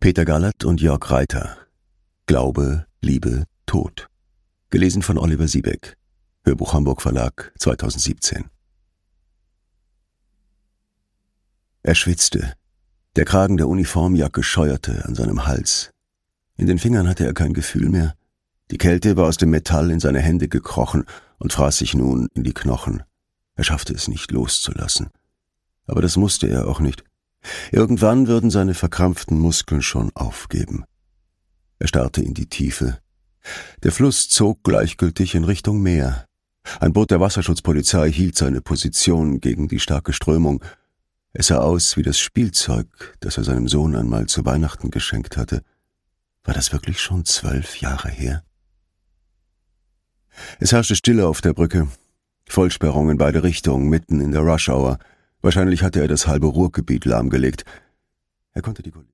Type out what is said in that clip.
Peter Gallert und Jörg Reiter. Glaube, Liebe, Tod. Gelesen von Oliver Siebeck. Hörbuch Hamburg Verlag, 2017. Er schwitzte. Der Kragen der Uniformjacke scheuerte an seinem Hals. In den Fingern hatte er kein Gefühl mehr. Die Kälte war aus dem Metall in seine Hände gekrochen und fraß sich nun in die Knochen. Er schaffte es nicht loszulassen. Aber das musste er auch nicht. Irgendwann würden seine verkrampften Muskeln schon aufgeben. Er starrte in die Tiefe. Der Fluss zog gleichgültig in Richtung Meer. Ein Boot der Wasserschutzpolizei hielt seine Position gegen die starke Strömung. Es sah aus wie das Spielzeug, das er seinem Sohn einmal zu Weihnachten geschenkt hatte. War das wirklich schon 12 Jahre her? Es herrschte Stille auf der Brücke. Vollsperrung in beide Richtungen, mitten in der Rush-Hour. Wahrscheinlich hatte er das halbe Ruhrgebiet lahmgelegt. Er konnte die